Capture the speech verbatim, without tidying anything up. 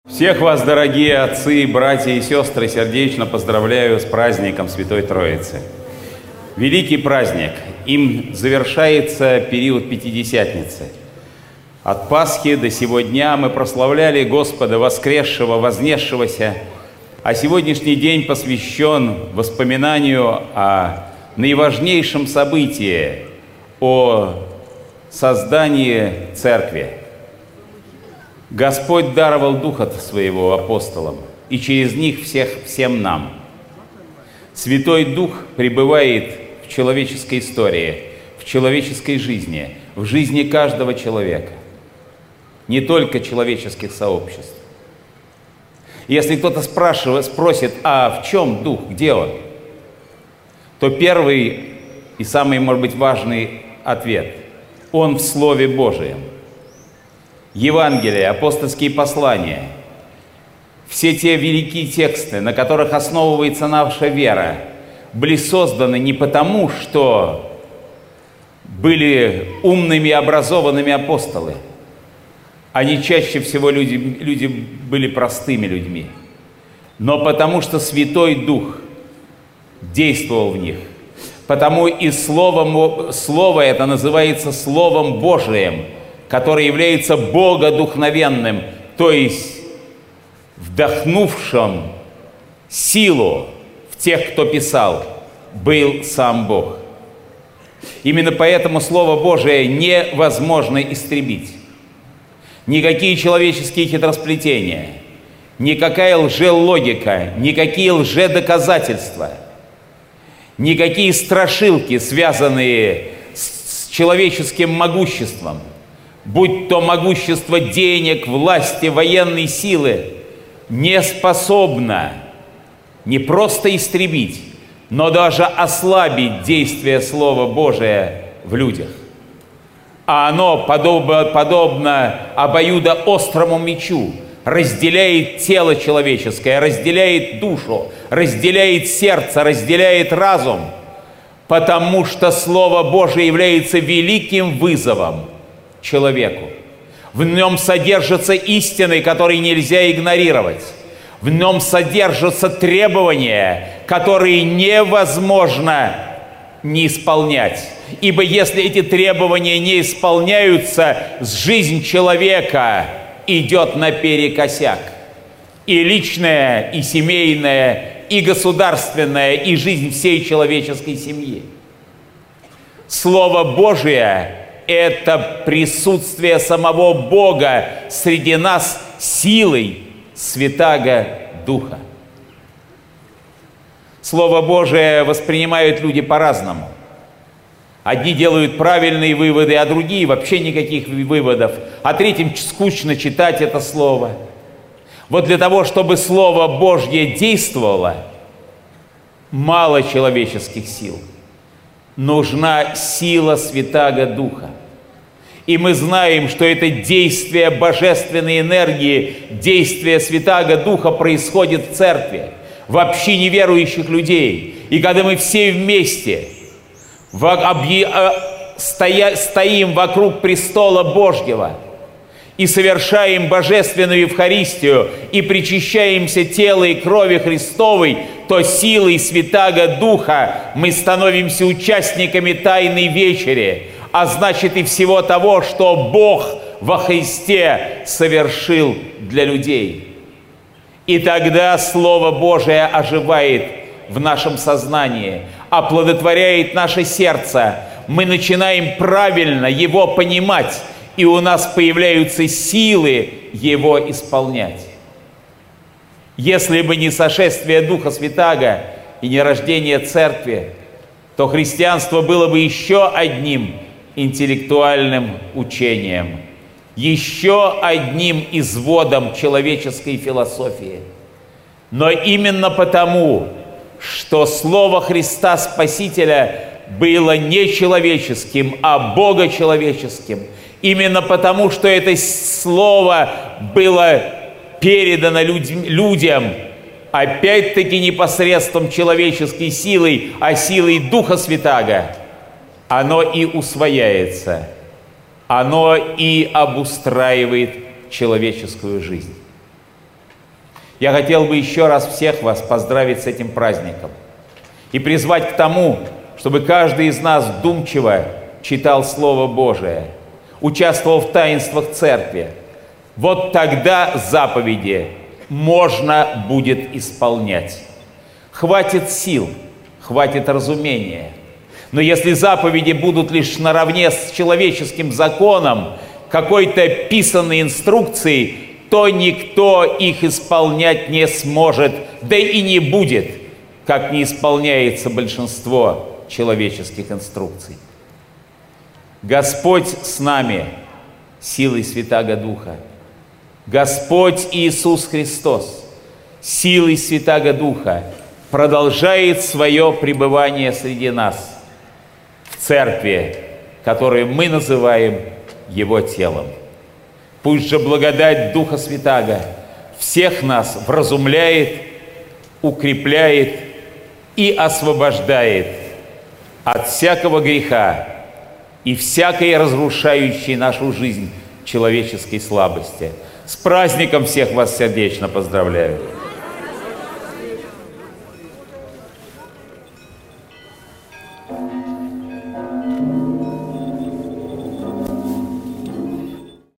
Всех вас, дорогие отцы, братья и сестры, сердечно поздравляю с праздником Святой Троицы. Великий праздник, им завершается период Пятидесятницы. От Пасхи до сего дня мы прославляли Господа, воскресшего, вознесшегося, а сегодняшний день посвящен воспоминанию о наиважнейшем событии, о создании Церкви. Господь даровал Духа Своего апостолам, и через них всех, всем нам. Святой Дух пребывает в человеческой истории, в человеческой жизни, в жизни каждого человека, не только человеческих сообществ. Если кто-то спрашивает, спросит, а в чем Дух, где Он, то первый и самый, может быть, важный ответ – Он в Слове Божием. Евангелие, апостольские послания, все те великие тексты, на которых основывается наша вера, были созданы не потому, что были умными, образованными апостолы. Они чаще всего люди, люди были простыми людьми, но потому что Святой Дух действовал в них. Потому и словом, Слово это называется Словом Божиим, который является богодухновенным, то есть вдохнувшим силу в тех, кто писал, был сам Бог. Именно поэтому Слово Божие невозможно истребить. Никакие человеческие хитросплетения, никакая лжелогика, никакие лжедоказательства, никакие страшилки, связанные с человеческим могуществом, будь то могущество денег, власти, военной силы, не способно не просто истребить, но даже ослабить действие Слова Божия в людях. А оно, подобно, подобно обоюдоострому мечу, разделяет тело человеческое, разделяет душу, разделяет сердце, разделяет разум, потому что Слово Божие является великим вызовом человеку. В нем содержатся истины, которые нельзя игнорировать. В нем содержатся требования, которые невозможно не исполнять. Ибо если эти требования не исполняются, жизнь человека идет наперекосяк. И личная, и семейная, и государственная, и жизнь всей человеческой семьи. Слово Божие – это присутствие самого Бога среди нас силой Святаго Духа. Слово Божие воспринимают люди по-разному. Одни делают правильные выводы, а другие вообще никаких выводов. А третьим скучно читать это слово. Вот для того, чтобы Слово Божье действовало, мало человеческих сил. Нужна сила Святаго Духа. И мы знаем, что это действие божественной энергии, действие Святаго Духа происходит в церкви, в общине верующих людей. И когда мы все вместе в объ... стоя... стоим вокруг престола Божьего и совершаем божественную Евхаристию и причащаемся тела и крови Христовой, то силой Святаго Духа мы становимся участниками Тайной Вечери, а значит и всего того, что Бог во Христе совершил для людей. И тогда Слово Божие оживает в нашем сознании, оплодотворяет наше сердце. Мы начинаем правильно его понимать, и у нас появляются силы его исполнять. Если бы не сошествие Духа Святаго и не рождение Церкви, то христианство было бы еще одним интеллектуальным учением, еще одним изводом человеческой философии. Но именно потому, что Слово Христа Спасителя было не человеческим, а богочеловеческим, именно потому, что это Слово было передано людям, опять-таки не посредством человеческой силы, а силой Духа Святаго, оно и усвояется, оно и обустраивает человеческую жизнь. Я хотел бы еще раз всех вас поздравить с этим праздником и призвать к тому, чтобы каждый из нас вдумчиво читал Слово Божие, участвовал в таинствах Церкви. Вот тогда заповеди можно будет исполнять. Хватит сил, хватит разумения. Но если заповеди будут лишь наравне с человеческим законом, какой-то писанной инструкцией, то никто их исполнять не сможет, да и не будет, как не исполняется большинство человеческих инструкций. Господь с нами силой Святаго Духа. Господь Иисус Христос силой Святаго Духа продолжает свое пребывание среди нас в церкви, которую мы называем Его телом. Пусть же благодать Духа Святаго всех нас вразумляет, укрепляет и освобождает от всякого греха и всякой разрушающей нашу жизнь человеческой слабости. С праздником всех вас сердечно поздравляю!